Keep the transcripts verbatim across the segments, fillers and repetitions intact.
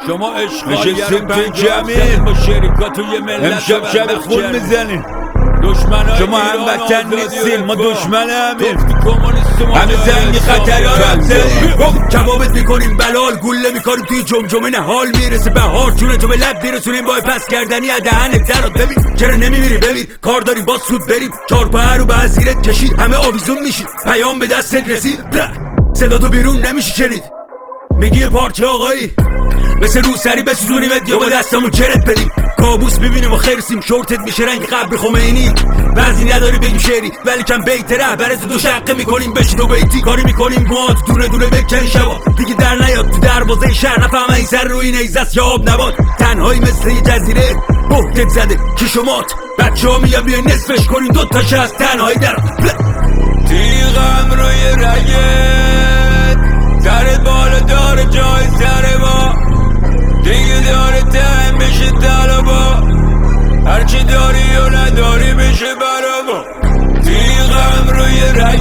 شما عشق نشستیم تو جمعی با شریکات و یه ملت امشب شب خون میزنیم. دشمنای شما هموطن نیستین، ما دشمن همین. همه زنگی خطر گفت کبابت میکنیم بلال، گله میکنیم توی جمجمه نهال. میرسه بهار جونه تو به لب میرسونیم با پس کردنی از دهنت درات. ببین چرا نمیمیری بمیر، کار داریم با سود بریم. چار پا رو به زیرت کشید، همه آویزون میشید. پیام به دستت رسید، صدا تو بیرون نمیشه شنید. میگی پارچه آقایی مثل رو سری بسوزونیمت یا با دستمون چرت بدیم. کابوس ببینیم و خرسیم، شورتت میشه رنگ قبر خمینی. بعضی نداری بگیم شعری ولی کم بیت رهبرت دو شقه میکنیم بشین و بیتی. کاری میکنیم مواد دونه دونه بکن شوا دیگه در نیاد تو دروازه شهر. نفهم این سر روی نیزست یا آب نباد، تنهایی مثل یه جزیره بهتت زده که شمات. بچه ها میگن بیای نصفش کنیم دو تاشه از تنهایی در تیغم روی رگت، سرت بالا داره جای سر ما. دیگه داره تهم بشه طلبا، هرچی داری و نداری بشه برا ما. تیغم روی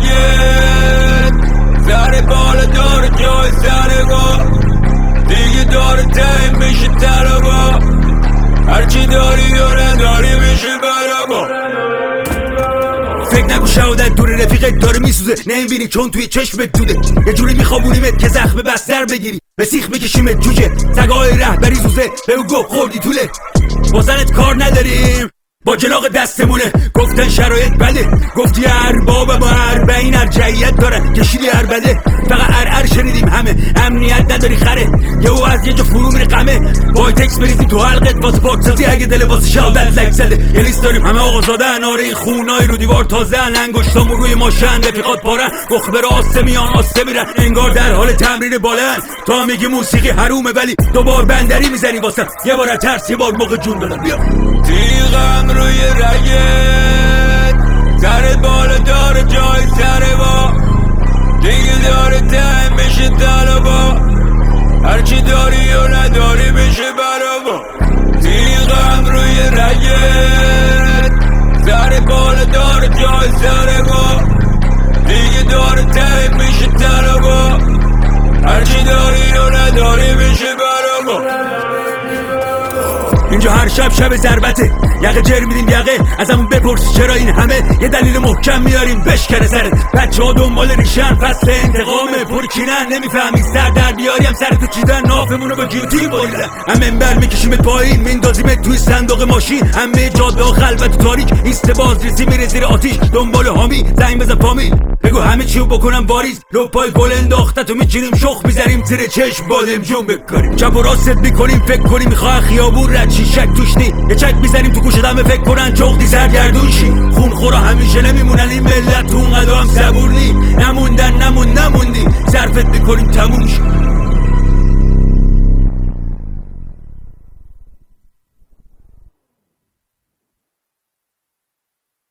رگت، سرت بالا داره جای سر ما. دیگه داره تهم بشه طلبا، هرچی داری و نداری بشه برا ما. فکر نگو شهادت دور رفیقت داره میسوزه، نمیبینی چون توی چشمت دوده. یه جوری میخوابونیمت که زخم بستر بگیری، به سیخ بکشیمت جوجه. سگای رهبری زوزه به او گفت خوردی طوله. بازنت کار نداریم با جلاق دستمونه. گفتن شرایط بده، گفتی ارباب با اربعین ارجعیت دارن. کشیدی اربده فقط ارعر شنیدیم همه. امنیت نداری خره یهو از یه جا فرو میره قمه. با تکس بریزیم تو حلقت واسه پاکسازی اگه دل واسه شهادت زک زده. یه لیست داریم همه آقا زادن، آره این خونای رو دیوار تازه ان. انگشتامون روی ماشن رفیقات پارن، گخبر آسته میان آسته میرن. انگار در حال تمرین بالن. تا میگی موسیقی حرومه ولی دوبار بندری میزنی واسه یه بار ترس یه بار موقع جون دادن. بیا تیغم روی رگت، سرت بالا داره جای سر ما. دیگه داره تهم بشه طلبا، هرچی داری و نداری بشه برا ما. تیغم روی رگت، سرت بالا داره جای سر ما. دیگه داره تهم بشه طلبا، هرچی داری و نداری بشه برا ما. اینجا هر شب شب ضربته، یقه جر میدیم یقه ازمون بپرس چرا این همه. یه دلیل محکم میاریم بشکره سرت. بچه ها دنبال ریشن فصل انتقامه پرکینن. نمیفهمی سر در بیاریم سر تو چیدن. نافمونو با گیوتین بریدن. همه منبر میکشیمت پایین میندازیمت توی صندوق ماشین. همه جاده ها خلوت تاریک ایست بازریزی میره زیر آتیش. دنبال حامی زنگ بزن پامیل بگو همه چیو بکنم واریز. رو پای گل انداخته تو میچینیم شخ میزنیم زیر چشم بادم جون بکنیم. چپ و راست میکنیم فکر کنیم میخواه خیابون رد شی شک توش نی. یه چک میزنیم تو گوش دمه فکر کنن چغدی سرگردون شی. خون خورا همیشه نمیمونن این ملت تو اون قدام صبور نی. نموندن نمون نموندی صرفت میکنیم تموم شی.